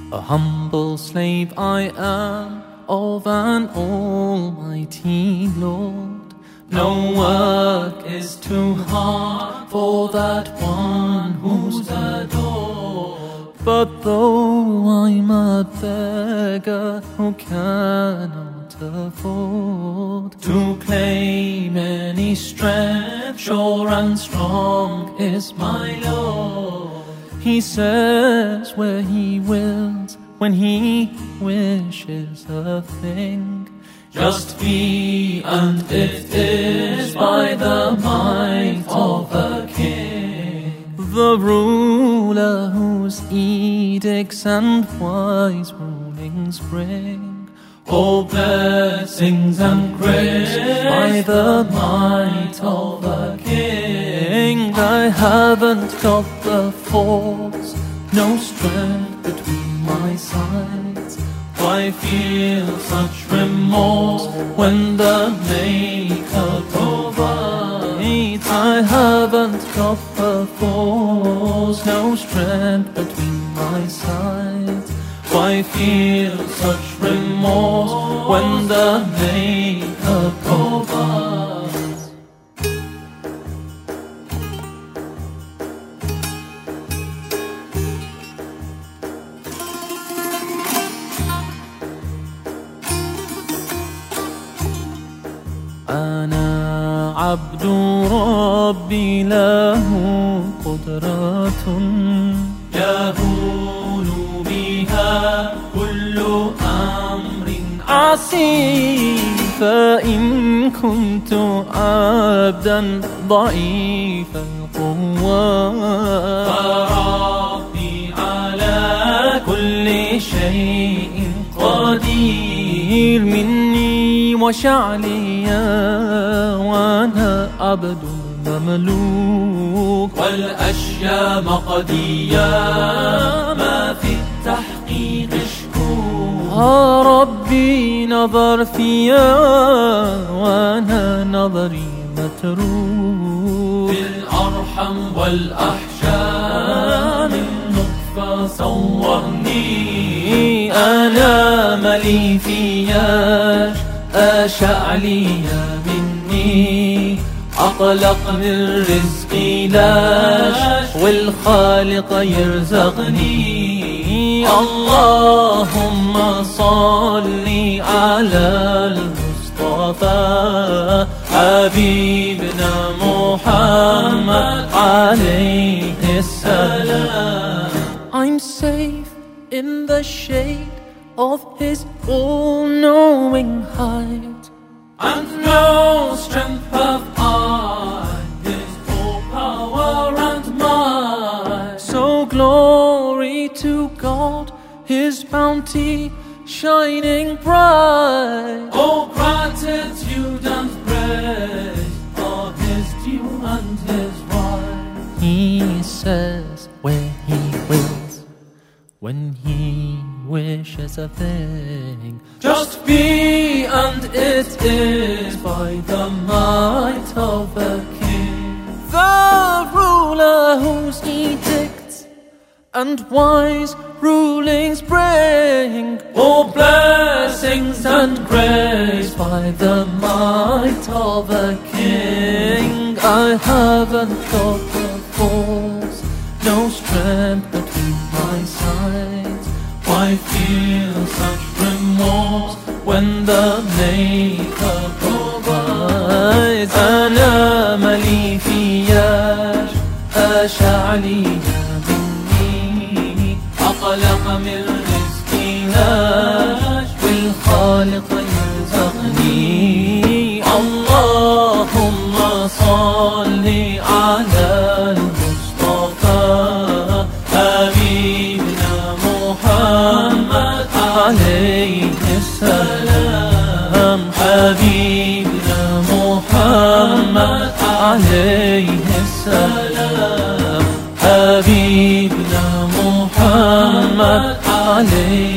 A humble slave I am of an almighty Lord. No work is too hard for that one who's adored. But though I'm a beggar who cannot afford to claim any strength, sure and strong is my Lord. He says where He wills, when He wishes a thing, just be, and it is by the might of a king. The ruler whose edicts and wise rulings bring all blessings and grace by the might of a king. I haven't got the force, no strength between my sides. Why feel such remorse when the Maker provides? I haven't got the force, no strength between my sides. Why feel such remorse when the Maker provides? أنا عبد ربي له قدرة يهول بها كل أمر عسير. فإن كنت عبدا ضعيف القوة فربي على كل شيء قدير. مني وشعلي وأنا عبد مملوك، والأشياء مقدية ما في التحقيق شكوك. ربي نظر فيا وأنا نظري متروك. بالأرحم والأحشاء من نطفة صورني. أنا ملي فياش أشعلي مني. أقلق من رزقي لاش والخالق يرزقني. اللهم صل على المصطفى حبيبنا محمد عليه السلام. I'm safe in the shade of His all-knowing height, and no strength have I, His all power and might. So glory to God, His bounty shining bright. Oh, gratitude and praise are His due and His right. He says where He wills, when He wishes a thing, just be, and it is by the might of a king. The ruler whose edicts and wise rulings bring all blessings and grace by the might of a king. I haven't got the force, no strength between my sides. Why feel such remorse when the Maker provides? أنا ملي فياش أشعلي مني. أقلق من رزقي لاش والخالق يرزقني. اللهم صل على المصطفى حبيبنا محمد عليه السلام. حبيبنا محمد عليه السلام. حبيبنا محمد عليه